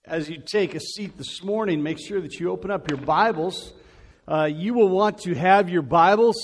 As you take a seat this morning, make sure that you open up your Bibles. You will want to have your Bibles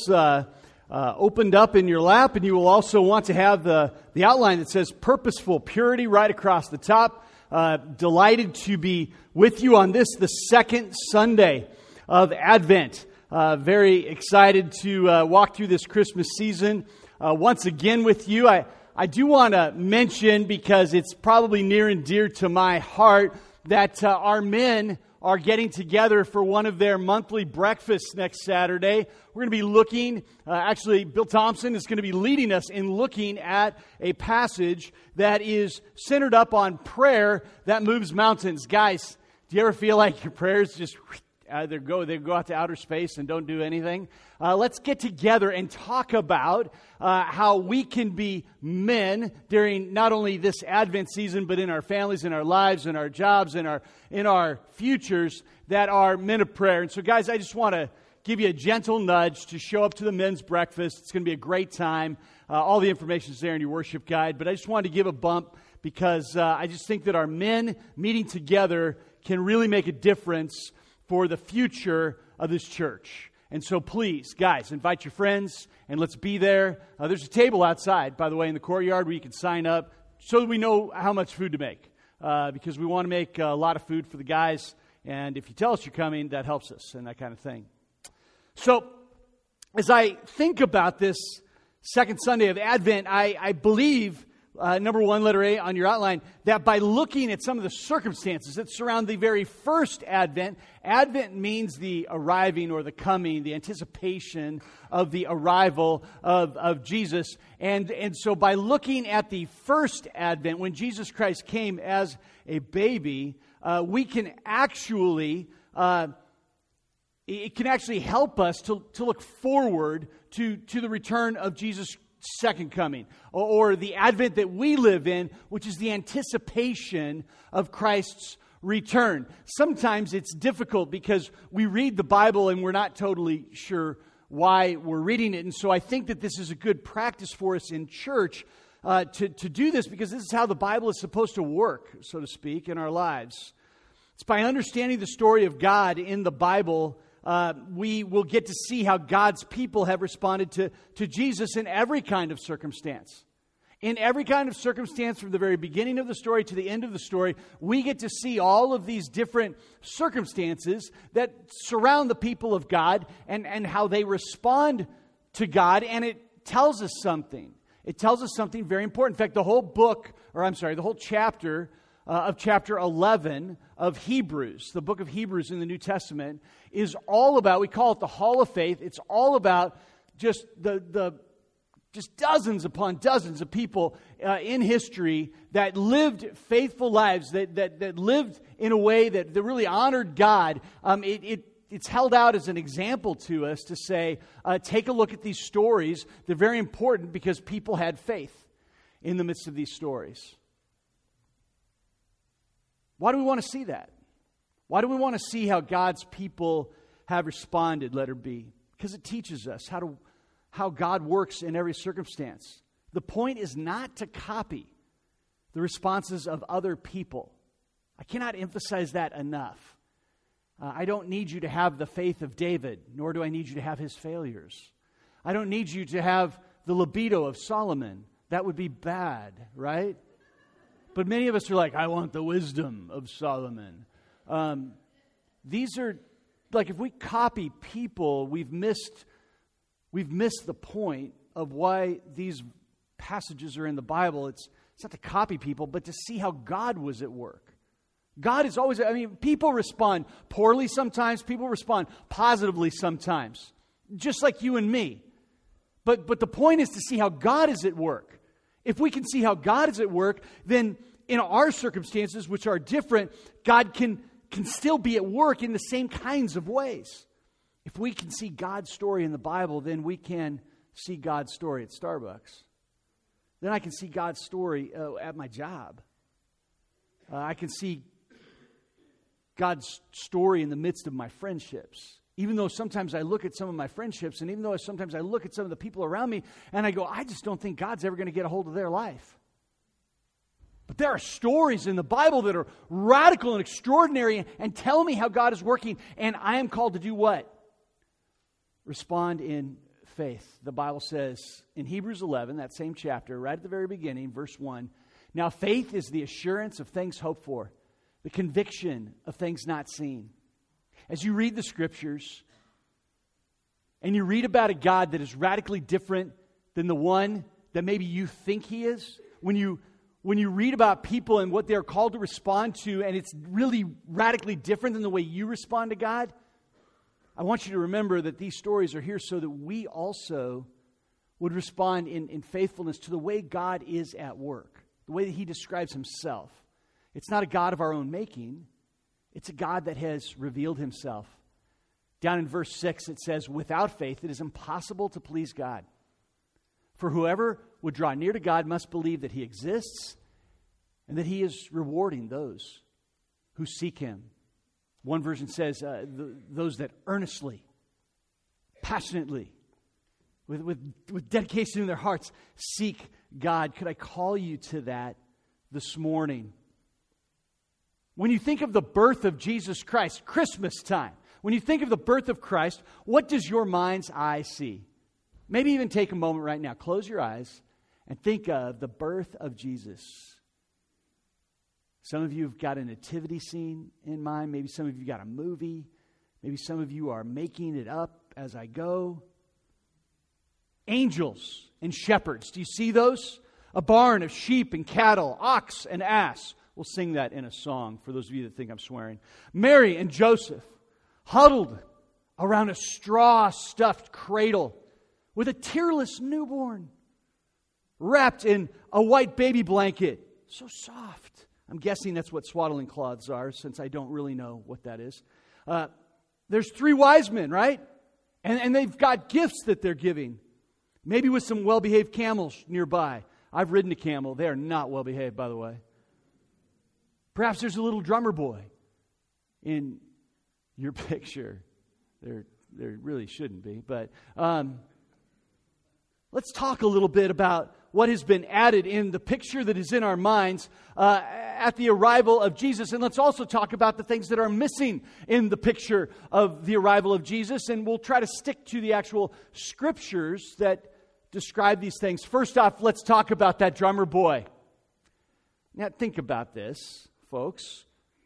opened up in your lap, and you will also want to have the outline that says Purposeful Purity right across the top. Delighted to be with you on this, the second Sunday of Advent. Very excited to walk through this Christmas season once again with you. I do want to mention, because it's probably near and dear to my heart, that our men are getting together for one of their monthly breakfasts next Saturday. We're going to be looking, actually Bill Thompson is going to be leading us in looking at a passage that is centered up on prayer that moves mountains. Guys, do you ever feel like your prayers just they go out to outer space and don't do anything? Let's get together and talk about how we can be men during not only this Advent season, but in our families, in our lives, in our jobs, in our futures, that are men of prayer. And so, guys, I just want to give you a gentle nudge to show up to the men's breakfast. It's going to be a great time. All the information is there in your worship guide, but I just wanted to give a bump because I just think that our men meeting together can really make a difference for the future of this church. And so please, guys, invite your friends and let's be there. There's a table outside, by the way, in the courtyard where you can sign up so that we know how much food to make. Because we want to make a lot of food for the guys. And if you tell us you're coming, that helps us and that kind of thing. So as I think about this second Sunday of Advent, I believe, number one, letter A on your outline, that by looking at some of the circumstances that surround the very first Advent, Advent means the arriving or the coming, the anticipation of the arrival of Jesus. And so by looking at the first Advent, when Jesus Christ came as a baby, we can actually, it can actually help us to look forward to the return of Jesus second coming, or the Advent that we live in, which is the anticipation of Christ's return. Sometimes it's difficult because we read the Bible and we're not totally sure why we're reading it. And so I think that this is a good practice for us in church to do this, because this is how the Bible is supposed to work, so to speak, in our lives. It's by understanding the story of God in the Bible, we will get to see how God's people have responded to Jesus in every kind of circumstance. In every kind of circumstance, from the very beginning of the story to the end of the story, we get to see all of these different circumstances that surround the people of God and how they respond to God, and it tells us something. It tells us something very important. In fact, the whole chapter of chapter 11 of Hebrews, the book of Hebrews in the New Testament, is all about, we call it the Hall of Faith. It's all about just just dozens upon dozens of people in history that lived faithful lives, that lived in a way that really honored God. It's held out as an example to us to say, take a look at these stories. They're very important because people had faith in the midst of these stories. Why do we want to see that? Why do we want to see how God's people have responded, letter B? Because it teaches us how God works in every circumstance. The point is not to copy the responses of other people. I cannot emphasize that enough. I don't need you to have the faith of David, nor do I need you to have his failures. I don't need you to have the libido of Solomon. That would be bad, right? But many of us are like, I want the wisdom of Solomon. These are, like, if we copy people, we've missed the point of why these passages are in the Bible. It's not to copy people, but to see how God was at work. God is always, people respond poorly sometimes, people respond positively sometimes, just like you and me. But the point is to see how God is at work. If we can see how God is at work, then in our circumstances, which are different, God can still be at work in the same kinds of ways. If we can see God's story in the Bible, then we can see God's story at Starbucks. Then I can see God's story at my job. I can see God's story in the midst of my friendships. Even though sometimes I look at some of my friendships, and even though sometimes I look at some of the people around me, and I go, I just don't think God's ever going to get a hold of their life. But there are stories in the Bible that are radical and extraordinary and tell me how God is working. And I am called to do what? Respond in faith. The Bible says in Hebrews 11, that same chapter, right at the very beginning, verse 1, now faith is the assurance of things hoped for, the conviction of things not seen. As you read the Scriptures, and you read about a God that is radically different than the one that maybe you think He is, when you read about people and what they're called to respond to, and it's really radically different than the way you respond to God, I want you to remember that these stories are here so that we also would respond in faithfulness to the way God is at work, the way that He describes Himself. It's not a God of our own making. It's a God that has revealed Himself. Down in verse 6 it says, without faith it is impossible to please God. For whoever would draw near to God must believe that He exists and that He is rewarding those who seek Him. One version says, those that earnestly, passionately, with dedication in their hearts, seek God. Could I call you to that this morning? When you think of the birth of Jesus Christ, Christmas time, when you think of the birth of Christ, what does your mind's eye see? Maybe even take a moment right now. Close your eyes and think of the birth of Jesus. Some of you have got a nativity scene in mind. Maybe some of you got a movie. Maybe some of you are making it up as I go. Angels and shepherds. Do you see those? A barn of sheep and cattle, ox and ass. We'll sing that in a song for those of you that think I'm swearing. Mary and Joseph, huddled around a straw-stuffed cradle with a tearless newborn, wrapped in a white baby blanket. So soft. I'm guessing that's what swaddling cloths are, since I don't really know what that is. There's 3 wise men, right? And they've got gifts that they're giving. Maybe with some well-behaved camels nearby. I've ridden a camel. They are not well-behaved, by the way. Perhaps there's a little drummer boy in your picture. There really shouldn't be. But let's talk a little bit about what has been added in the picture that is in our minds at the arrival of Jesus. And let's also talk about the things that are missing in the picture of the arrival of Jesus. And we'll try to stick to the actual scriptures that describe these things. First off, let's talk about that drummer boy. Now, think about this, folks.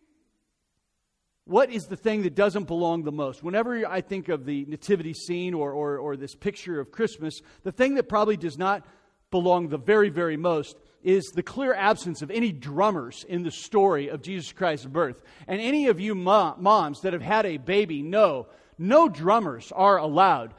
What is the thing that doesn't belong the most? Whenever I think of the nativity scene or this picture of Christmas, the thing that probably does not belong the very, very most is the clear absence of any drummers in the story of Jesus Christ's birth. And any of you moms that have had a baby know no drummers are allowed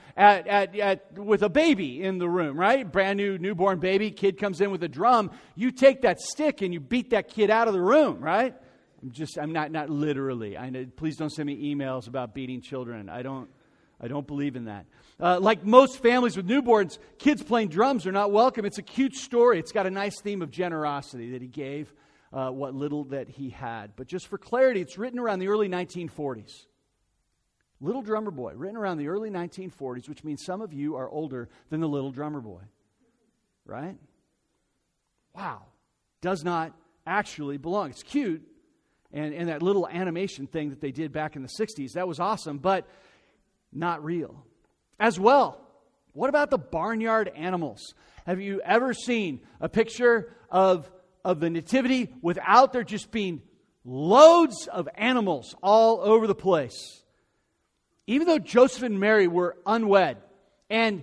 with a baby in the room, right? Brand new newborn baby, kid comes in with a drum. You take that stick and you beat that kid out of the room, right? I'm not literally. I know, please don't send me emails about beating children. I don't believe in that. Like most families with newborns, kids playing drums are not welcome. It's a cute story. It's got a nice theme of generosity that He gave what little that He had. But just for clarity, it's written around the early 1940s. Little Drummer Boy, written around the early 1940s, which means some of you are older than the Little Drummer Boy. Right? Wow. Does not actually belong. It's cute. And that little animation thing that they did back in the 60s, that was awesome, but not real. As well, what about the barnyard animals? Have you ever seen a picture of the nativity without there just being loads of animals all over the place? Even though Joseph and Mary were unwed, and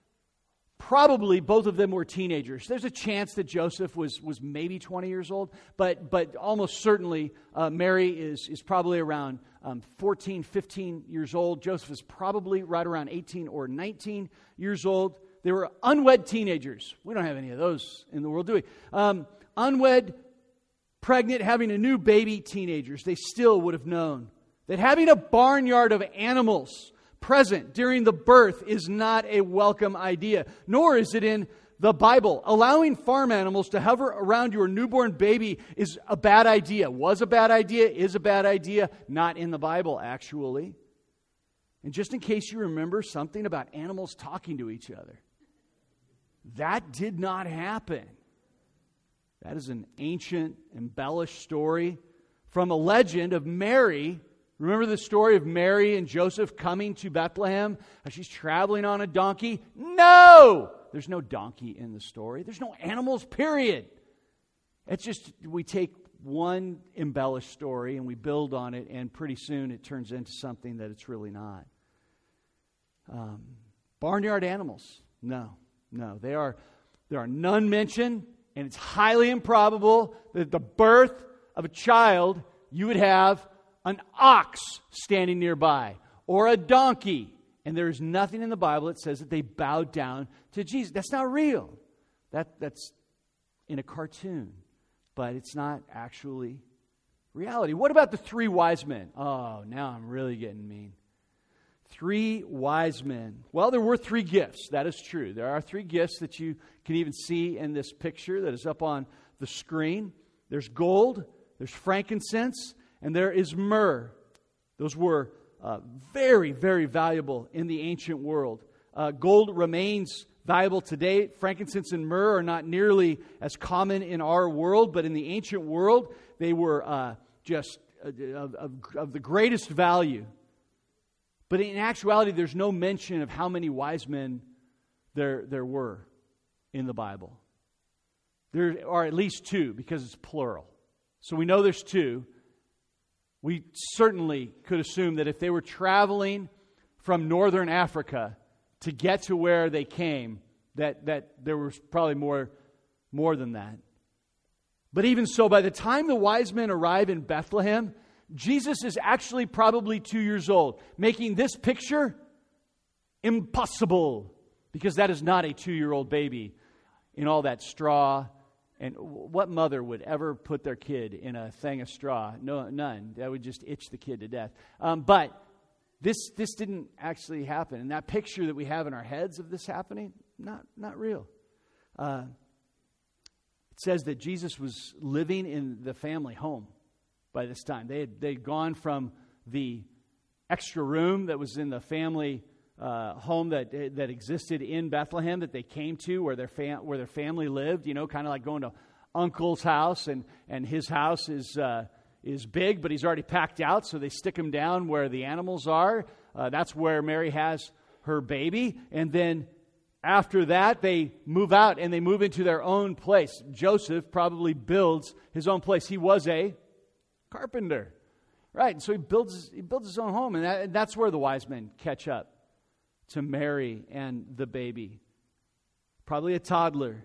probably both of them were teenagers. There's a chance that Joseph was maybe 20 years old, but almost certainly Mary is probably around 14, 15 years old. Joseph is probably right around 18 or 19 years old. They were unwed teenagers. We don't have any of those in the world, do we? Unwed, pregnant, having a new baby teenagers. They still would have known that having a barnyard of animals present during the birth is not a welcome idea, nor is it in the Bible. Allowing farm animals to hover around your newborn baby is a bad idea. Was a bad idea, is a bad idea. Not in the Bible, actually. And just in case you remember something about animals talking to each other, that did not happen. That is an ancient, embellished story from a legend of Mary. Remember the story of Mary and Joseph coming to Bethlehem as she's traveling on a donkey? No! There's no donkey in the story. There's no animals, period. It's just we take one embellished story and we build on it, and pretty soon it turns into something that it's really not. Barnyard animals. No. There are none mentioned, and it's highly improbable that at the birth of a child you would have an ox standing nearby or a donkey. And there is nothing in the Bible that says that they bowed down to Jesus. That's not real. That's in a cartoon, but it's not actually reality. What about the 3 wise men? Oh, now I'm really getting mean. 3 wise men. Well, there were 3 gifts. That is true. There are 3 gifts that you can even see in this picture that is up on the screen. There's gold, there's frankincense, and there is myrrh. Those were very, very valuable in the ancient world. Gold remains valuable today. Frankincense and myrrh are not nearly as common in our world, but in the ancient world, they were just of the greatest value. But in actuality, there's no mention of how many wise men there were in the Bible. There are at least 2 because it's plural. So we know there's 2. We certainly could assume that if they were traveling from northern Africa to get to where they came, that there was probably more than that. But even so, by the time the wise men arrive in Bethlehem, Jesus is actually probably 2 years old, making this picture impossible, because that is not a 2-year-old baby in all that straw. And what mother would ever put their kid in a thing of straw? No, none. That would just itch the kid to death. But this didn't actually happen. And that picture that we have in our heads of this happening, not real. It says that Jesus was living in the family home by this time. They'd gone from the extra room that was in the family home that existed in Bethlehem that they came to, where their family lived. You know, kind of like going to Uncle's house, and his house is big, but he's already packed out, so they stick him down where the animals are. That's where Mary has her baby, and then after that, they move out and they move into their own place. Joseph probably builds his own place. He was a carpenter, right? And so he builds his own home, and that's where the wise men catch up to Mary and the baby, probably a toddler,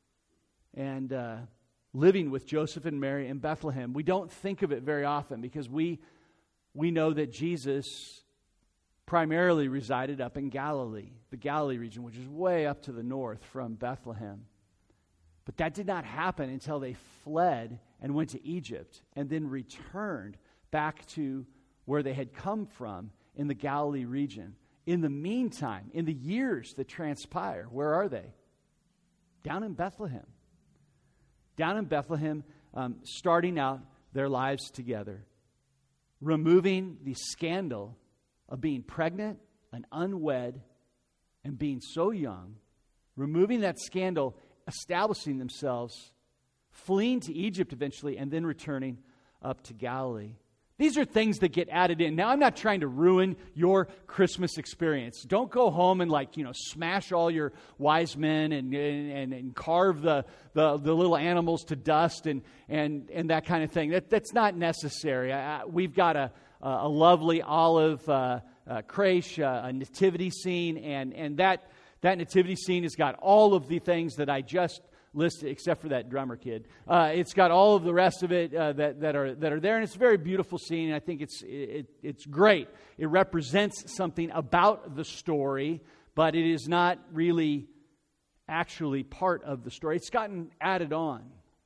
and living with Joseph and Mary in Bethlehem. We don't think of it very often because we know that Jesus primarily resided up in Galilee, the Galilee region, which is way up to the north from Bethlehem. But that did not happen until they fled and went to Egypt and then returned back to where they had come from in the Galilee region. In the meantime, in the years that transpire, where are they? Down in Bethlehem. Down in Bethlehem, starting out their lives together, removing the scandal of being pregnant and unwed and being so young, removing that scandal, establishing themselves, fleeing to Egypt eventually, and then returning up to Galilee. These are things that get added in. Now, I'm not trying to ruin your Christmas experience. Don't go home and smash all your wise men and carve the little animals to dust and that kind of thing. That's not necessary. We've got a lovely olive creche, a nativity scene, and that nativity scene has got all of the things that I just listed, except for that drummer kid. It's got all of the rest of it that are there, and it's a very beautiful scene. And I think it's great. It represents something about the story, but it is not really actually part of the story. It's gotten added on.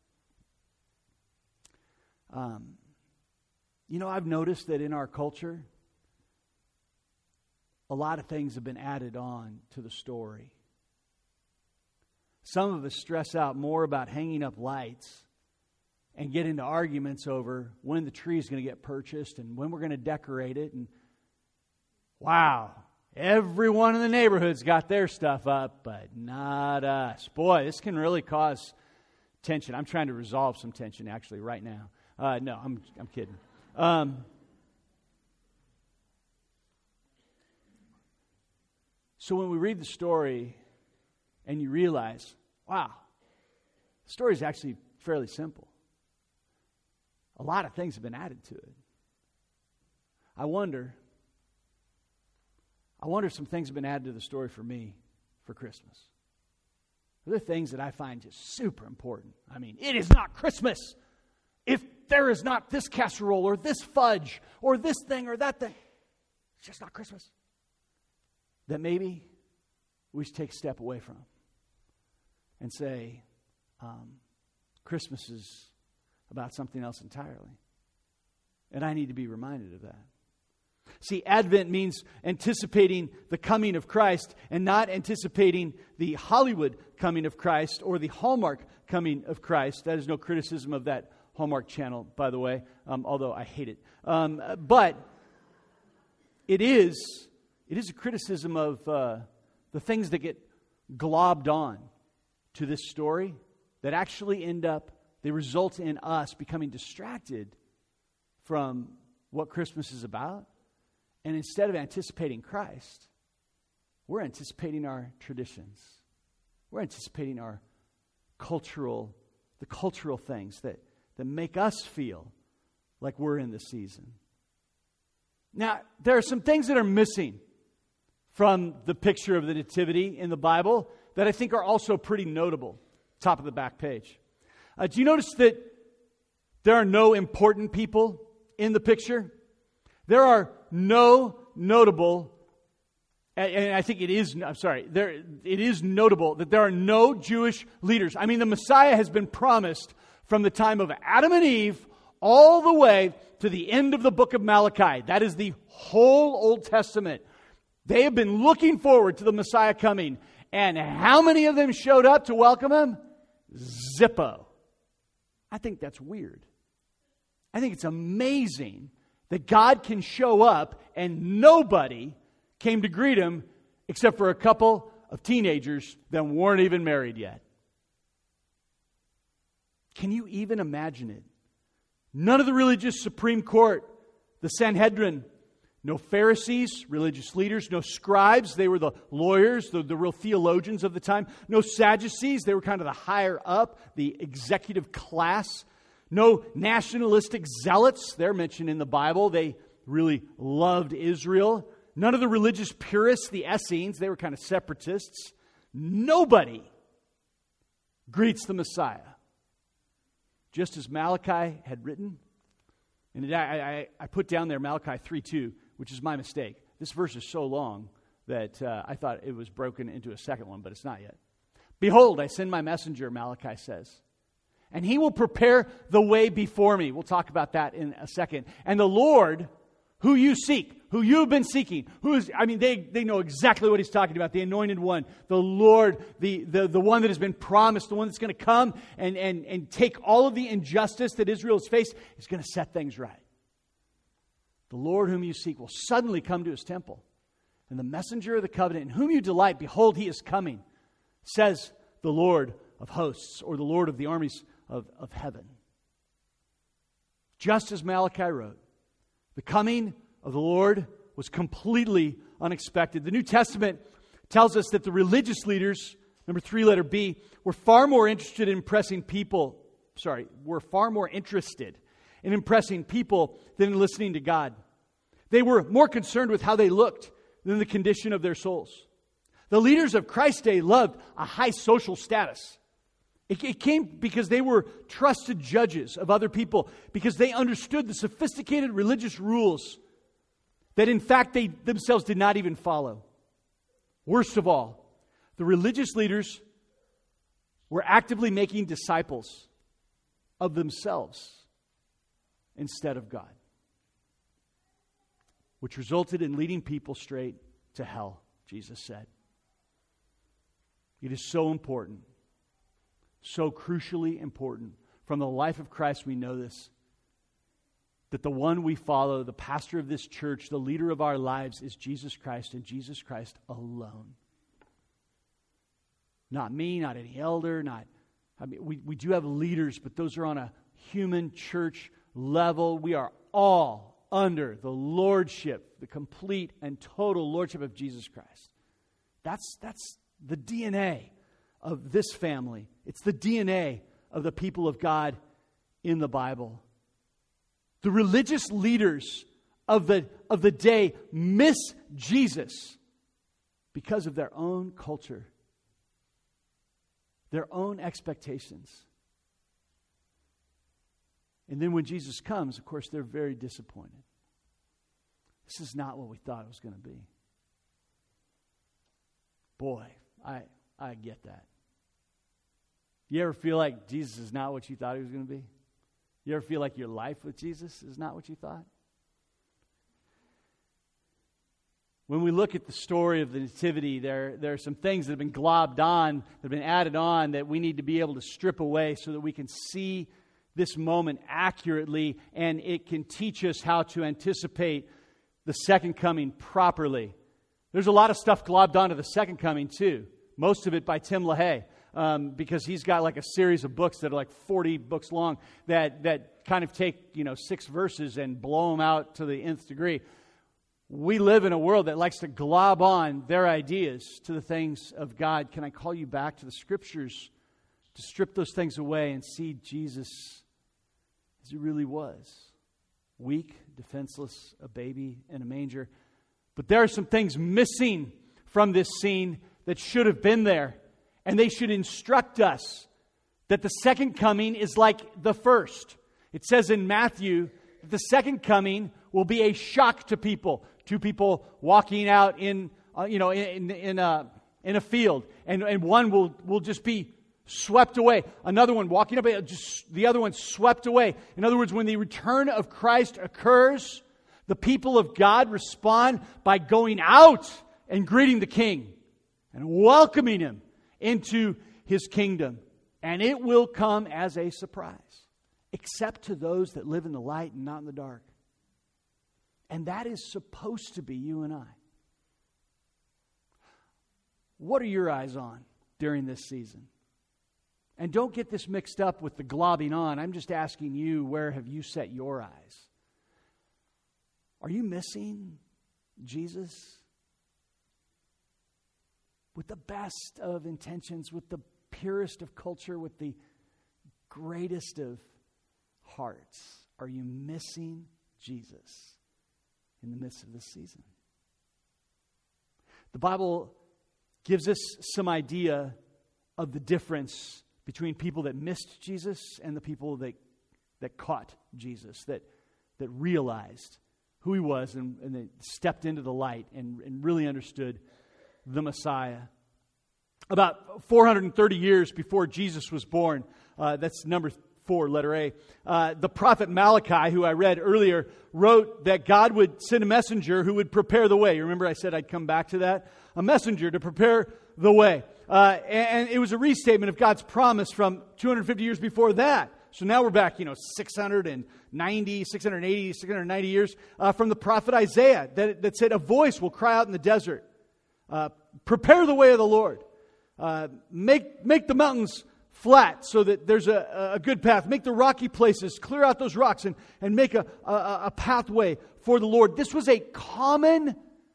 I've noticed that in our culture, a lot of things have been added on to the story. Some of us stress out more about hanging up lights and get into arguments over when the tree is going to get purchased and when we're going to decorate it. And wow, everyone in the neighborhood's got their stuff up, but not us. Boy, this can really cause tension. I'm trying to resolve some tension, actually, right now. No, I'm kidding. So when we read the story and you realize, wow, the story is actually fairly simple. A lot of things have been added to it. I wonder if some things have been added to the story for me for Christmas. Are there things that I find just super important? I mean, it is not Christmas if there is not this casserole or this fudge or this thing or that thing. It's just not Christmas. That maybe we should take a step away from and say, Christmas is about something else entirely. And I need to be reminded of that. See, Advent means anticipating the coming of Christ and not anticipating the Hollywood coming of Christ or the Hallmark coming of Christ. That is no criticism of that Hallmark channel, by the way, although I hate it. But it is a criticism of the things that get globbed on to this story that actually they result in us becoming distracted from what Christmas is about. And instead of anticipating Christ, we're anticipating our traditions. We're anticipating the cultural things that make us feel like we're in the season. Now, there are some things that are missing from the picture of the Nativity in the Bible that I think are also pretty notable. Top of the back page. Do you notice that there are no important people in the picture? There are no notable, and I think it is notable that there are no Jewish leaders. I mean, the Messiah has been promised from the time of Adam and Eve all the way to the end of the book of Malachi. That is the whole Old Testament. They have been looking forward to the Messiah coming. And how many of them showed up to welcome him? Zippo. I think that's weird. I think it's amazing that God can show up and nobody came to greet him except for a couple of teenagers that weren't even married yet. Can you even imagine it? None of the religious Supreme Court, the Sanhedrin, no Pharisees, religious leaders, no scribes, they were the lawyers, the real theologians of the time. No Sadducees, they were kind of the higher up, the executive class. No nationalistic zealots, they're mentioned in the Bible. They really loved Israel. None of the religious purists, the Essenes, they were kind of separatists. Nobody greets the Messiah. Just as Malachi had written. And I put down there Malachi 3:2, which is my mistake. This verse is so long that I thought it was broken into a second one, but it's not yet. Behold, I send my messenger, Malachi says. And he will prepare the way before me. We'll talk about that in a second. And the Lord, who you seek, who you've been seeking, they know exactly what he's talking about. The anointed one, the Lord, the one that has been promised, the one that's going to come and take all of the injustice that Israel has faced, is going to set things right. The Lord whom you seek will suddenly come to his temple. And the messenger of the covenant in whom you delight, behold, he is coming, says the Lord of hosts, or the Lord of the armies of heaven. Just as Malachi wrote, the coming of the Lord was completely unexpected. The New Testament tells us that the religious leaders, number 3, letter B, were far more interested in impressing people than in listening to God. They were more concerned with how they looked than the condition of their souls. The leaders of Christ's day loved a high social status. It came because they were trusted judges of other people, because they understood the sophisticated religious rules that in fact they themselves did not even follow. Worst of all, the religious leaders were actively making disciples of themselves instead of God, which resulted in leading people straight to hell, Jesus said. It is so important, so crucially important. From the life of Christ, we know this, that the one we follow, the pastor of this church, the leader of our lives, is Jesus Christ and Jesus Christ alone. Not me, not any elder, not I mean, we do have leaders, but those are on a human church level. We are all under the lordship, the complete and total lordship of Jesus Christ. That's the DNA of this family. It's the DNA of the people of God in the Bible. The religious leaders of the day miss Jesus because of their own culture, their own expectations. And then when Jesus comes, of course, they're very disappointed. This is not what we thought it was going to be. Boy, I get that. You ever feel like Jesus is not what you thought he was going to be? You ever feel like your life with Jesus is not what you thought? When we look at the story of the Nativity, there are some things that have been globbed on, that have been added on, that we need to be able to strip away so that we can see this moment accurately, and it can teach us how to anticipate the second coming properly. There's a lot of stuff globbed onto the second coming too. Most of it by Tim LaHaye, because he's got like a series of books that are like 40 books long that kind of take 6 verses and blow them out to the nth degree. We live in a world that likes to glob on their ideas to the things of God. Can I call you back to the Scriptures to strip those things away and see Jesus as he really was? Weak, defenseless, a baby in a manger. But there are some things missing from this scene that should have been there. And they should instruct us that the second coming is like the first. It says in Matthew that the second coming will be a shock to people. 2 people walking out in a field, and one will just be swept away. Another one walking up, just the other one swept away. In other words, when the return of Christ occurs, the people of God respond by going out and greeting the King and welcoming him into his kingdom. And it will come as a surprise, except to those that live in the light and not in the dark. And that is supposed to be you and I. What are your eyes on during this season? And don't get this mixed up with the globbing on. I'm just asking you, where have you set your eyes? Are you missing Jesus? With the best of intentions, with the purest of culture, with the greatest of hearts, are you missing Jesus in the midst of this season? The Bible gives us some idea of the difference between people that missed Jesus and the people that caught Jesus, that realized who he was and they stepped into the light and really understood the Messiah. About 430 years before Jesus was born, that's number 4, letter A, the prophet Malachi, who I read earlier, wrote that God would send a messenger who would prepare the way. You remember I said I'd come back to that? A messenger to prepare the way. And it was a restatement of God's promise from 250 years before that. So now we're back, 690, 680, 690 years from the prophet Isaiah that said, a voice will cry out in the desert. Prepare the way of the Lord. Make the mountains flat so that there's a good path. Make the rocky places, clear out those rocks and make a pathway for the Lord. This was a common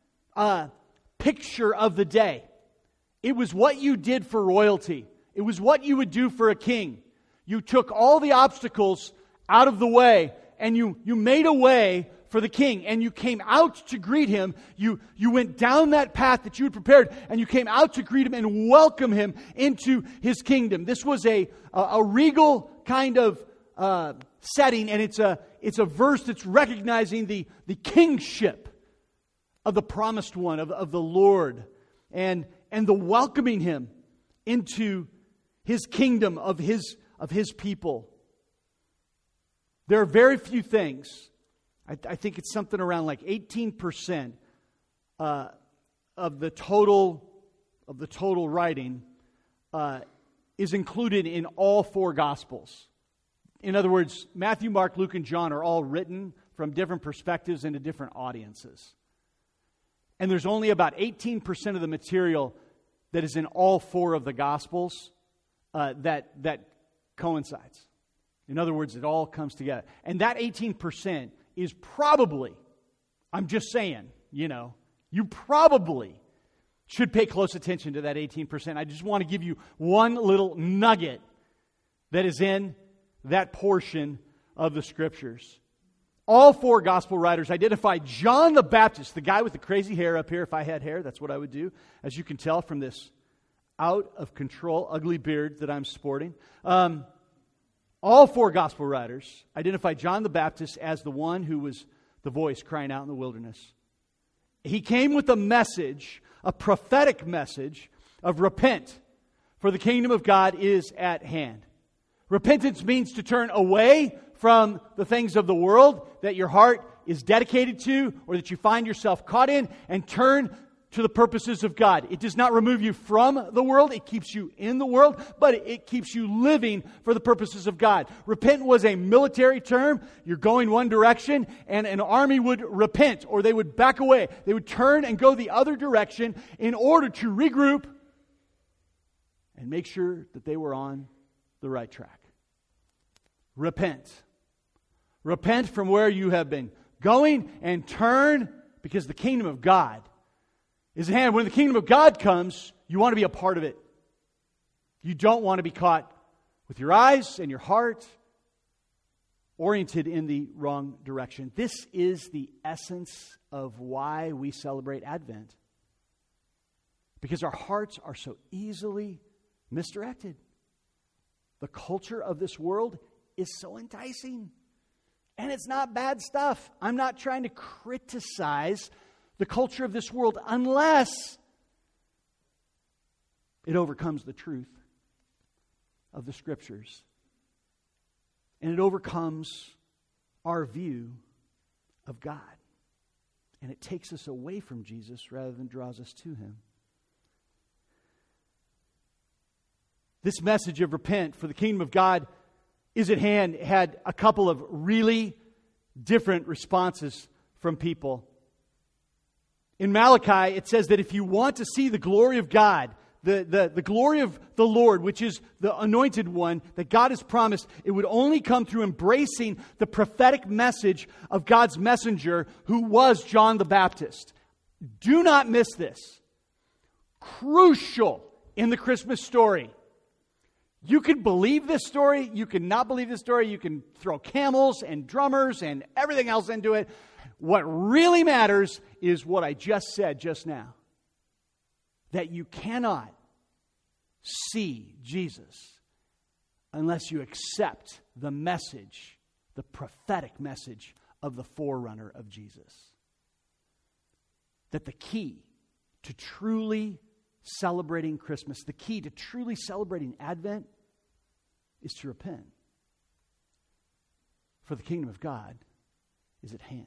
picture of the day. It was what you did for royalty. It was what you would do for a king. You took all the obstacles out of the way and you made a way for the king, and you came out to greet him. You went down that path that you had prepared, and you came out to greet him and welcome him into his kingdom. This was a regal kind of setting, and it's a verse that's recognizing the kingship of the promised one, of the Lord, and the welcoming him into his kingdom, of his people. There are very few things. I think it's something around like 18% of the total writing is included in all 4 Gospels. In other words, Matthew, Mark, Luke, and John are all written from different perspectives and to different audiences. And there's only about 18% of the material that is in all 4 of the Gospels that coincides. In other words, it all comes together. And that 18% is probably, I'm just saying, you probably should pay close attention to that 18%. I just want to give you one little nugget that is in that portion of the Scriptures. All four gospel writers identify John the Baptist, the guy with the crazy hair up here. If I had hair, that's what I would do. As you can tell from this out of control, ugly beard that I'm sporting. All four gospel writers identify John the Baptist as the one who was the voice crying out in the wilderness. He came with a message, a prophetic message of repent, for the kingdom of God is at hand. Repentance means to turn away from the things of the world that your heart is dedicated to or that you find yourself caught in, and turn to the purposes of God. It does not remove you from the world. It keeps you in the world, but it keeps you living for the purposes of God. Repent was a military term. You're going one direction, and an army would repent, or they would back away. They would turn and go the other direction in order to regroup and make sure that they were on the right track. Repent. Repent from where you have been going and turn, because the kingdom of God is at hand. When the kingdom of God comes, you want to be a part of it. You don't want to be caught with your eyes and your heart oriented in the wrong direction. This is the essence of why we celebrate Advent. Because our hearts are so easily misdirected. The culture of this world is so enticing. And it's not bad stuff. I'm not trying to criticize the culture of this world unless it overcomes the truth of the Scriptures. And it overcomes our view of God. And it takes us away from Jesus rather than draws us to Him. This message of repent, for the kingdom of God is at hand, had a couple of really different responses from people. In Malachi, it says that if you want to see the glory of God, the glory of the Lord, which is the anointed one that God has promised, it would only come through embracing the prophetic message of God's messenger, who was John the Baptist. Do not miss this. Crucial in the Christmas story. You can believe this story. You can not believe this story. You can throw camels and drummers and everything else into it. What really matters is what I just said just now. That you cannot see Jesus unless you accept the message, the prophetic message of the forerunner of Jesus. That the key to truly celebrating Christmas, the key to truly celebrating Advent, is to repent. For the kingdom of God is at hand.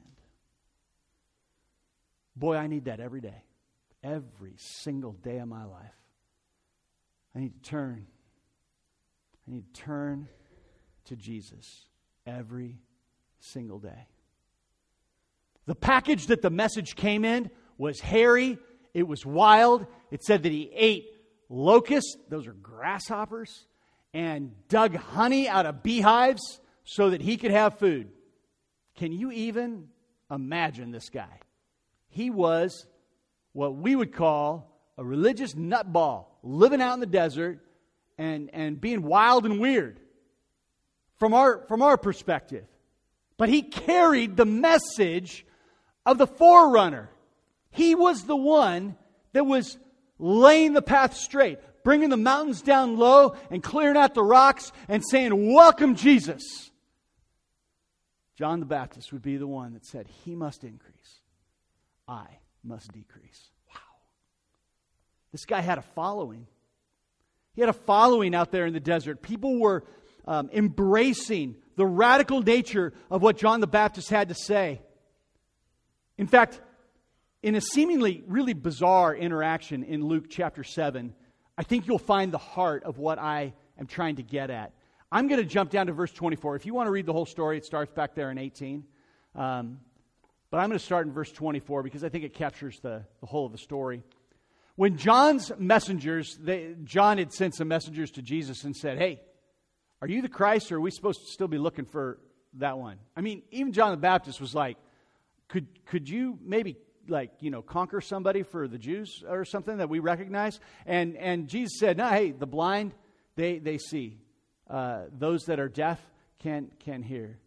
Boy, I need that every day. Every single day of my life. I need to turn. I need to turn to Jesus every single day. The package that the message came in was hairy. It was wild. It said that he ate locusts, those are grasshoppers, and dug honey out of beehives so that he could have food. Can you even imagine this guy? He was what we would call a religious nutball, living out in the desert and being wild and weird from our perspective. But he carried the message of the forerunner. He was the one that was laying the path straight, bringing the mountains down low and clearing out the rocks and saying, "Welcome, Jesus." John the Baptist would be the one that said, "He must increase. I must decrease." Wow. This guy had a following. He had a following out there in the desert. People were embracing the radical nature of what John the Baptist had to say. In fact, in a seemingly really bizarre interaction in Luke chapter 7, I think you'll find the heart of what I am trying to get at. I'm going to jump down to verse 24. If you want to read the whole story, it starts back there in 18. But I'm going to start in verse 24 because I think it captures the whole of the story. When John's messengers, John had sent some messengers to Jesus and said, "Hey, Are you the Christ, or are we supposed to still be looking for that one? I mean, even John the Baptist was like, could you maybe conquer somebody for the Jews or something that we recognize? And Jesus said, no, hey, the blind, they see. Those that are deaf can hear.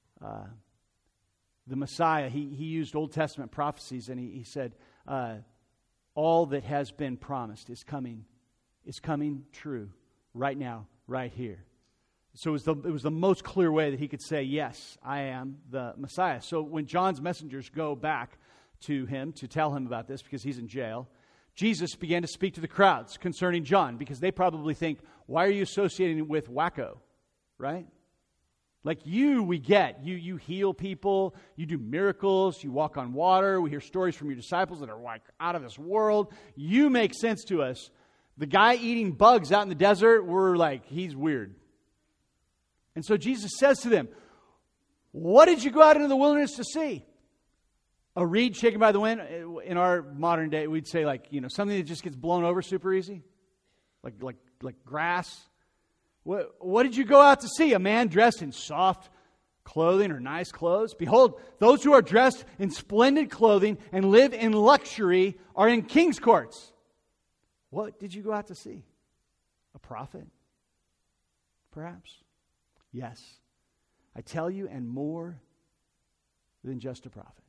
The Messiah, he used Old Testament prophecies, and he said, all that has been promised is coming true right now, right here. So it was the most clear way that he could say, yes, I am the Messiah. So when John's messengers go back to him to tell him about this, because he's in jail, Jesus began to speak to the crowds concerning John, because they probably think, why are you associating with wacko, right? Like we get. You heal people, you do miracles, you walk on water, we hear stories from your disciples that are like out of this world. You make sense to us. The guy eating bugs out in the desert, we're like, he's weird. And so Jesus says to them, what did you go out into the wilderness to see? A reed shaken by the wind? In our modern day, we'd say something that just gets blown over super easy. Like grass. What did you go out to see? A man dressed in soft clothing or nice clothes? Behold, those who are dressed in splendid clothing and live in luxury are in king's courts. What did you go out to see? A prophet? Perhaps. Yes, I tell you, and more than just a prophet.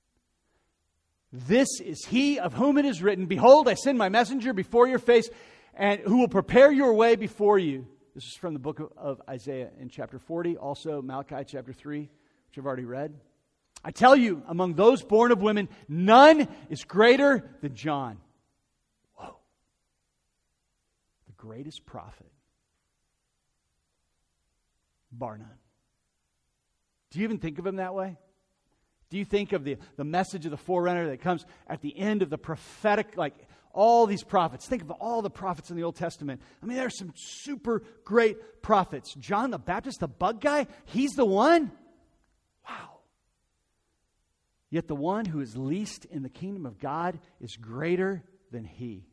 This is he of whom it is written, behold, I send my messenger before your face, and who will prepare your way before you. This is from the book of Isaiah in chapter 40, also Malachi chapter 3, which I've already read. I tell you, among those born of women, none is greater than John. Whoa. The greatest prophet. Bar none. Do you even think of him that way? Do you think of the message of the forerunner that comes at the end of the prophetic, like all these prophets? Think of all the prophets in the Old Testament. I mean, there are some super great prophets. John the Baptist, the bug guy, he's the one? Wow. Yet the one who is least in the kingdom of God is greater than he.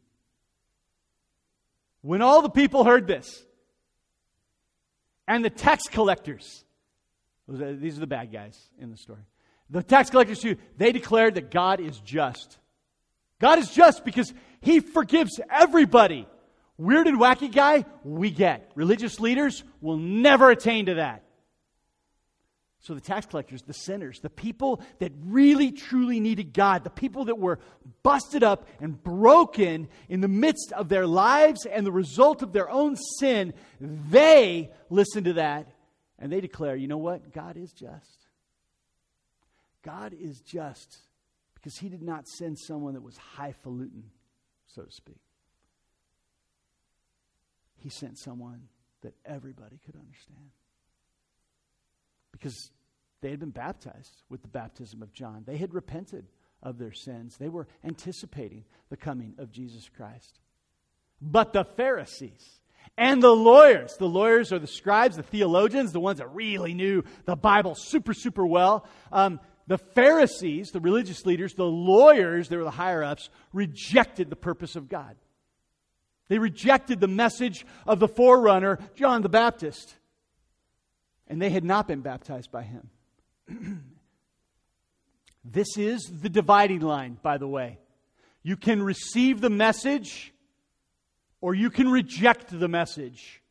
When all the people heard this, and the tax collectors, these are the bad guys in the story. The tax collectors too, they declared that God is just. God is just because he forgives everybody. Weird and wacky guy, we get. Religious leaders will never attain to that. So the tax collectors, the sinners, the people that really truly needed God, the people that were busted up and broken in the midst of their lives and the result of their own sin, they listen to that and they declare, you know what? God is just. God is just because he did not send someone that was highfalutin, so to speak. He sent someone that everybody could understand. Because they had been baptized with the baptism of John. They had repented of their sins. They were anticipating the coming of Jesus Christ. But the Pharisees and the lawyers are the scribes, the theologians, the ones that really knew the Bible super, super well. The Pharisees, the religious leaders, the lawyers, they were the higher-ups, rejected the purpose of God. They rejected the message of the forerunner, John the Baptist. And they had not been baptized by him. This is the dividing line, by the way. You can receive the message or you can reject the message.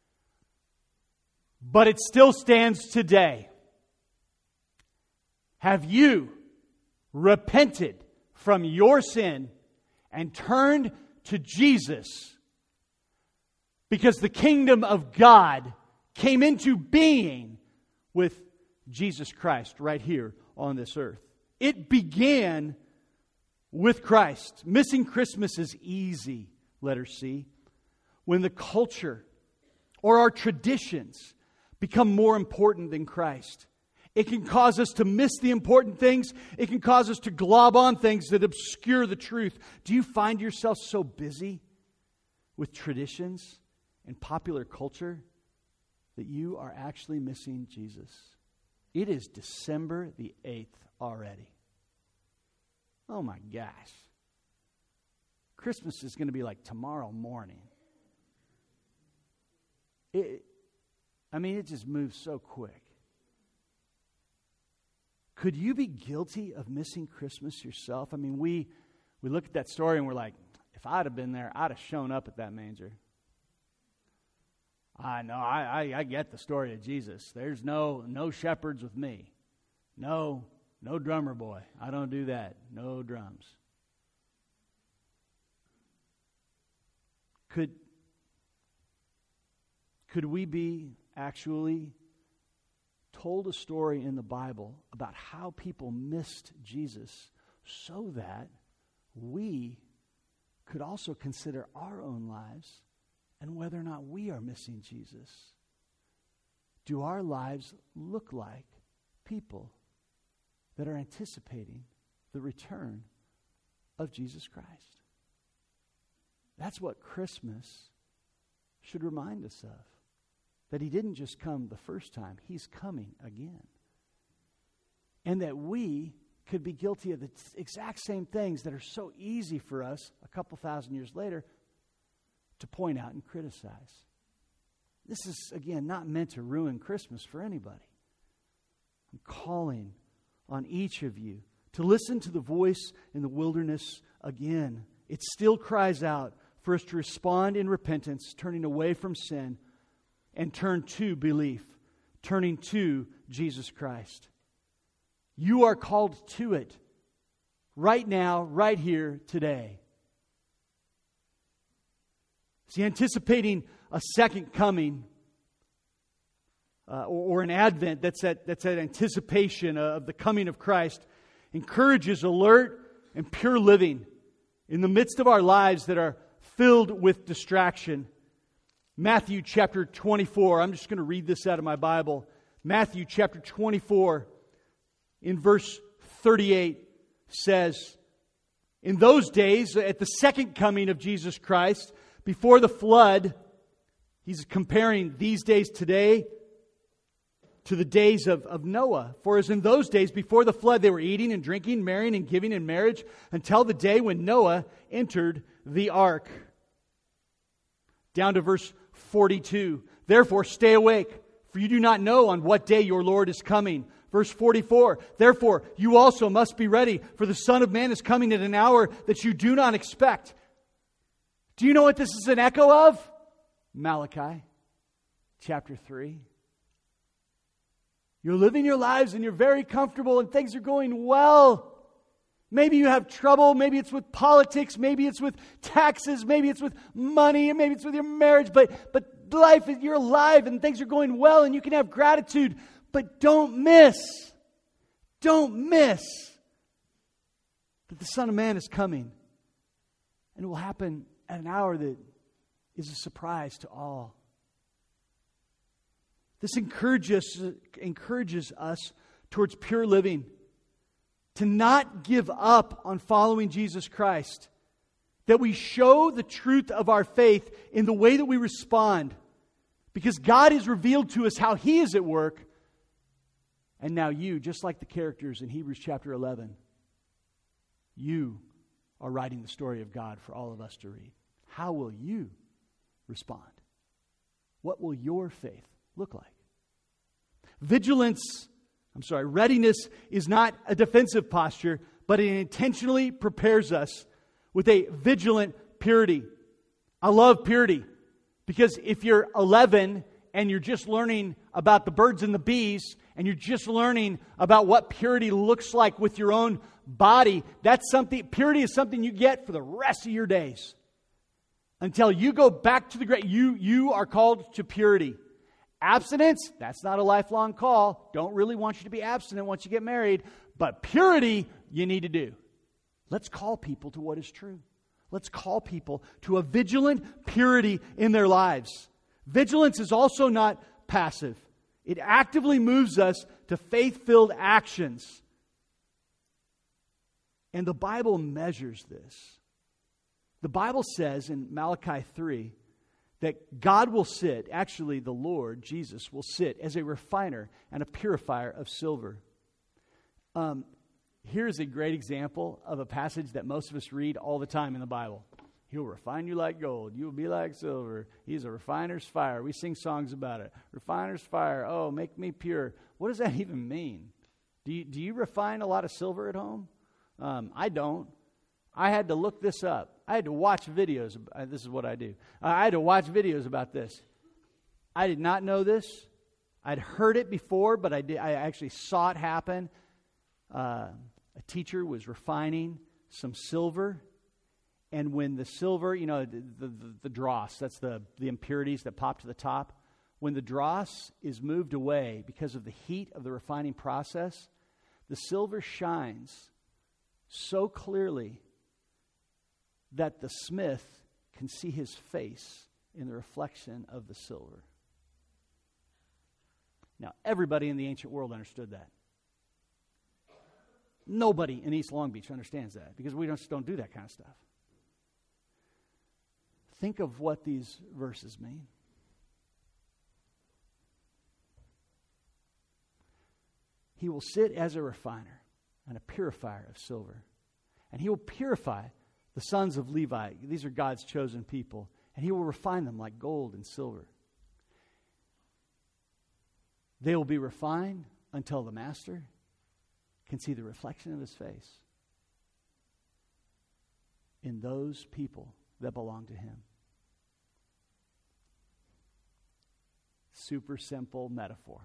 But it still stands today. Have you repented from your sin and turned to Jesus? Because the kingdom of God came into being with Jesus Christ right here on this earth. It began with Christ. Missing Christmas is easy, letter C, when the culture or our traditions become more important than Christ. It can cause us to miss the important things. It can cause us to glob on things that obscure the truth. Do you find yourself so busy with traditions and popular culture that you are actually missing Jesus? It is December the 8th already. Oh my gosh. Christmas is going to be like tomorrow morning. I mean, it just moves so quick. Could you be guilty of missing Christmas yourself? I mean, we look at that story and we're like, if I'd have been there, I'd have shown up at that manger. I know, I get the story of Jesus. There's no shepherds with me. No drummer boy. I don't do that. No drums. Could we be actually told a story in the Bible about how people missed Jesus so that we could also consider our own lives and whether or not we are missing Jesus? Do our lives look like people that are anticipating the return of Jesus Christ? That's what Christmas should remind us of. That He didn't just come the first time, He's coming again. And that we could be guilty of the exact same things that are so easy for us a couple thousand years later to point out and criticize. This is, again, not meant to ruin Christmas for anybody. I'm calling on each of you to listen to the voice in the wilderness again. It still cries out for us to respond in repentance, turning away from sin, and turn to belief, turning to Jesus Christ. You are called to it right now, right here, today. See, anticipating a second coming or an advent that's that anticipation of the coming of Christ encourages alert and pure living in the midst of our lives that are filled with distraction. Matthew chapter 24. I'm just going to read this out of my Bible. Matthew chapter 24 in verse 38 says, in those days, at the second coming of Jesus Christ, before the flood, he's comparing these days today to the days of Noah. For as in those days before the flood, they were eating and drinking, marrying and giving in marriage until the day when Noah entered the ark. Down to verse 42. Therefore, stay awake, for you do not know on what day your Lord is coming. Verse 44. Therefore, you also must be ready, for the Son of Man is coming at an hour that you do not expect. Do you know what this is an echo of? Malachi chapter 3. You're living your lives and you're very comfortable and things are going well. Maybe you have trouble. Maybe it's with politics. Maybe it's with taxes. Maybe it's with money. Maybe it's with your marriage. But life, you're alive and things are going well and you can have gratitude. But don't miss that the Son of Man is coming. And it will happen at an hour that is a surprise to all. This encourages us towards pure living. To not give up on following Jesus Christ. That we show the truth of our faith in the way that we respond. Because God has revealed to us how He is at work. And now you, just like the characters in Hebrews chapter 11, you are writing the story of God for all of us to read. How will you respond? What will your faith look like? Readiness is not a defensive posture, but it intentionally prepares us with a vigilant purity. I love purity because if you're 11 and you're just learning about the birds and the bees and you're just learning about what purity looks like with your own body, purity is something you get for the rest of your days. Until you go back to the grave, you are called to purity. Abstinence, that's not a lifelong call. Don't really want you to be abstinent once you get married. But purity, you need to do. Let's call people to what is true. Let's call people to a vigilant purity in their lives. Vigilance is also not passive. It actively moves us to faith-filled actions. And the Bible measures this. The Bible says in Malachi 3, that God will sit, actually the Lord, Jesus, will sit as a refiner and a purifier of silver. Here's a great example of a passage that most of us read all the time in the Bible. He'll refine you like gold. You will be like silver. He's a refiner's fire. We sing songs about it. Refiner's fire. Oh, make me pure. What does that even mean? Do you refine a lot of silver at home? I don't. I had to look this up. I had to watch videos. This is what I do. I had to watch videos about this. I did not know this. I'd heard it before, but I actually saw it happen. A teacher was refining some silver. And when the silver, the dross, that's the impurities that pop to the top. When the dross is moved away because of the heat of the refining process, the silver shines so clearly that the smith can see his face in the reflection of the silver. Now, everybody in the ancient world understood that. Nobody in East Long Beach understands that because we just don't do that kind of stuff. Think of what these verses mean. He will sit as a refiner and a purifier of silver. And he will purify the sons of Levi. These are God's chosen people. And he will refine them like gold and silver. They will be refined until the master can see the reflection of his face in those people that belong to him. Super simple metaphor.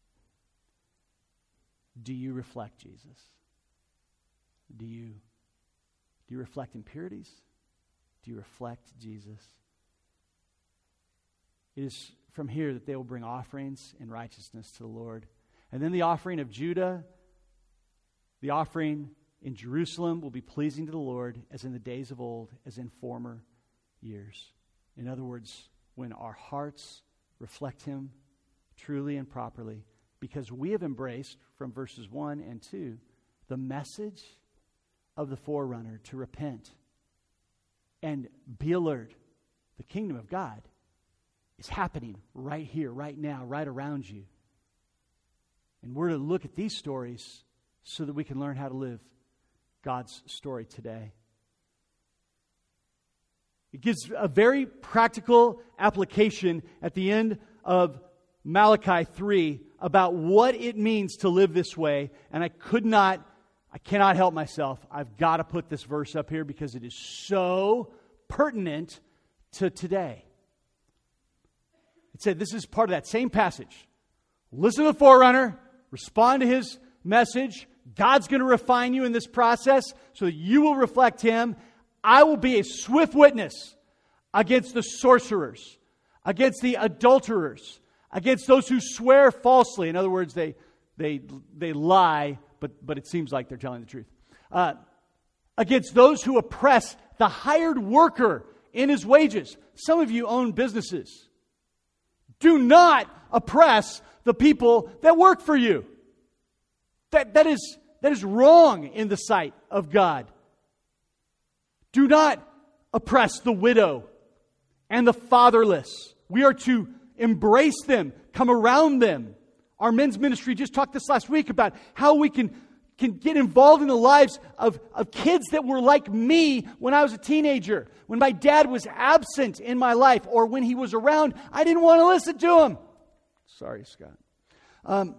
Do you reflect Jesus? Do you reflect impurities? Do you reflect Jesus? It is from here that they will bring offerings in righteousness to the Lord. And then the offering of Judah, the offering in Jerusalem will be pleasing to the Lord as in the days of old, as in former years. In other words, when our hearts reflect him truly and properly, because we have embraced, from verses 1 and 2, the message of the forerunner to repent and be alert. The kingdom of God is happening right here, right now, right around you. And we're to look at these stories so that we can learn how to live God's story today. It gives a very practical application at the end of Malachi 3 about what it means to live this way. And I cannot help myself. I've got to put this verse up here because it is so pertinent to today. It said this is part of that same passage. Listen to the forerunner, respond to his message. God's going to refine you in this process so that you will reflect him. I will be a swift witness against the sorcerers, against the adulterers, against those who swear falsely. In other words, they lie, but it seems like they're telling the truth. Against those who oppress the hired worker in his wages. Some of you own businesses. Do not oppress the people that work for you. That is wrong in the sight of God. Do not oppress the widow and the fatherless. We are to embrace them, come around them. Our men's ministry just talked this last week about how we can get involved in the lives of kids that were like me when I was a teenager. When my dad was absent in my life or when he was around, I didn't want to listen to him. Sorry, Scott.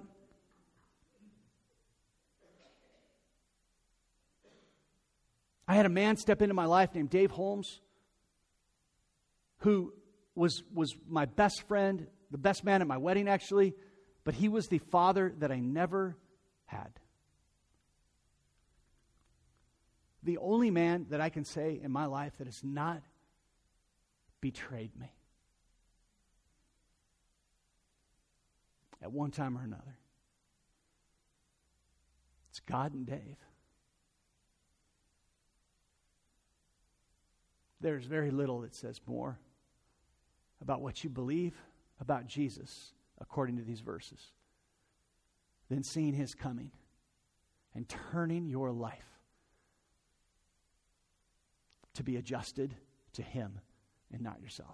I had a man step into my life named Dave Holmes, who was my best friend, the best man at my wedding actually, but he was the father that I never had. The only man that I can say in my life that has not betrayed me at one time or another. It's God and Dave. There's very little that says more about what you believe about Jesus according to these verses than seeing his coming and turning your life to be adjusted to him and not yourself.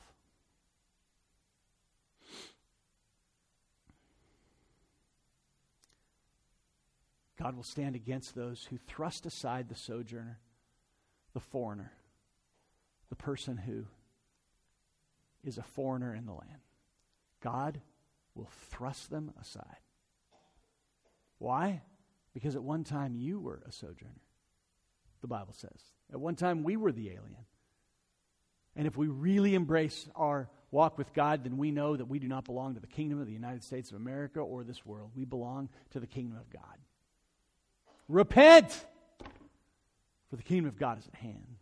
God will stand against those who thrust aside the sojourner, the foreigner, the person who is a foreigner in the land. God will thrust them aside. Why? Because at one time you were a sojourner, the Bible says. At one time we were the alien. And if we really embrace our walk with God, then we know that we do not belong to the kingdom of the United States of America or this world. We belong to the kingdom of God. Repent, for the kingdom of God is at hand.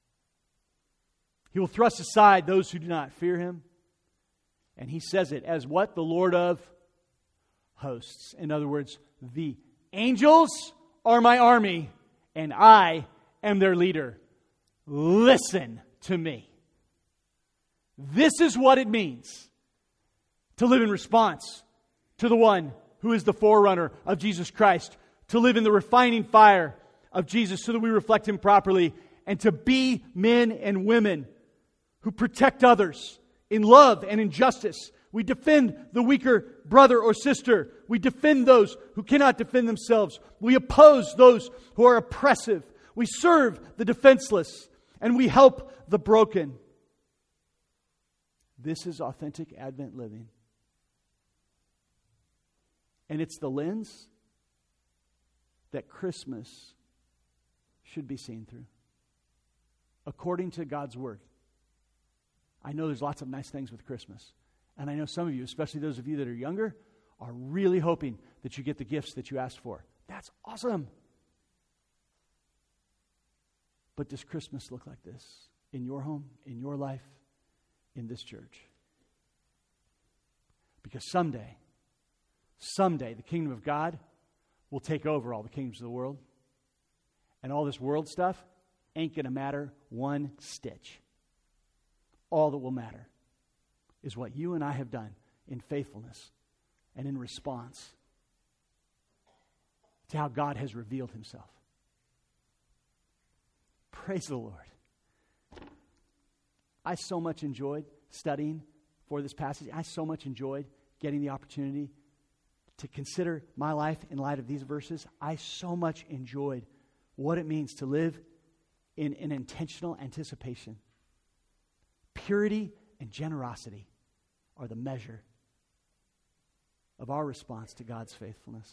He will thrust aside those who do not fear him. And he says it as what? The Lord of hosts. In other words, the angels are my army, and I am their leader. Listen to me. This is what it means to live in response to the one who is the forerunner of Jesus Christ, to live in the refining fire of Jesus so that we reflect him properly, and to be men and women who protect others in love and in justice. We defend the weaker brother or sister. We defend those who cannot defend themselves. We oppose those who are oppressive. We serve the defenseless, and we help the broken. This is authentic Advent living. And it's the lens that Christmas should be seen through, according to God's Word. I know there's lots of nice things with Christmas. And I know some of you, especially those of you that are younger, are really hoping that you get the gifts that you asked for. That's awesome. But does Christmas look like this in your home, in your life, in this church? Because someday, the kingdom of God will take over all the kingdoms of the world. And all this world stuff ain't going to matter one stitch. All that will matter is what you and I have done in faithfulness and in response to how God has revealed himself. Praise the Lord. I so much enjoyed studying for this passage. I so much enjoyed getting the opportunity to consider my life in light of these verses. I so much enjoyed what it means to live in an intentional anticipation. Purity and generosity are the measure of our response to God's faithfulness.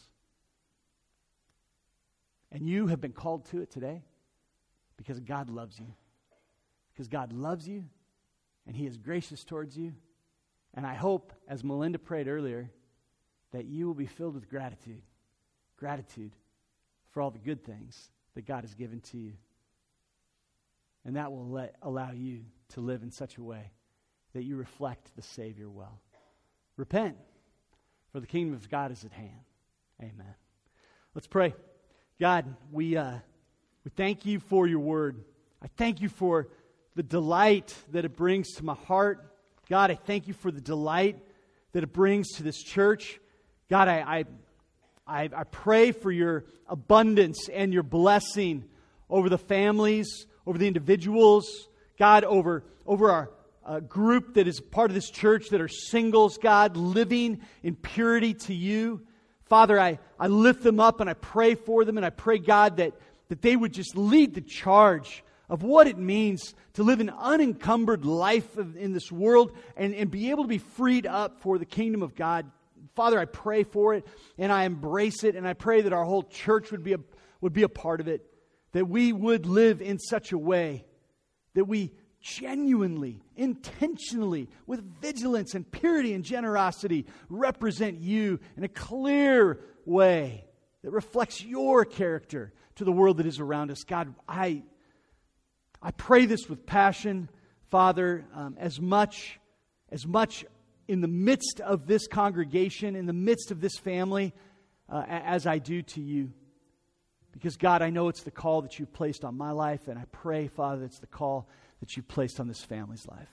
And you have been called to it today because God loves you. Because God loves you and he is gracious towards you. And I hope, as Melinda prayed earlier, that you will be filled with gratitude. Gratitude for all the good things that God has given to you. And that will allow you to live in such a way that you reflect the Savior well. Repent, for the kingdom of God is at hand. Amen. Let's pray. God, we thank you for your word. I thank you for the delight that it brings to my heart. God, I thank you for the delight that it brings to this church. God, I pray for your abundance and your blessing over the families, over the individuals, God, over our group that is part of this church that are singles, God, living in purity to you. Father, I lift them up and I pray for them, and I pray, God, that they would just lead the charge of what it means to live an unencumbered life in this world and be able to be freed up for the kingdom of God. Father, I pray for it and I embrace it, and I pray that our whole church would be a part of it, that we would live in such a way that we genuinely, intentionally, with vigilance and purity and generosity, represent you in a clear way that reflects your character to the world that is around us. God, I pray this with passion, Father, as much in the midst of this congregation, in the midst of this family, as I do to you. Because, God, I know it's the call that you've placed on my life, and I pray, Father, it's the call that you've placed on this family's life.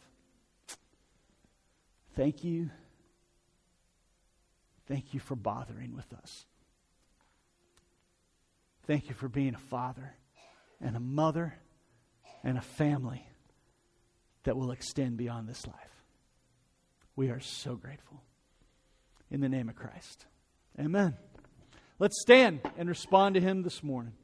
Thank you. Thank you for bothering with us. Thank you for being a father and a mother and a family that will extend beyond this life. We are so grateful. In the name of Christ. Amen. Let's stand and respond to him this morning.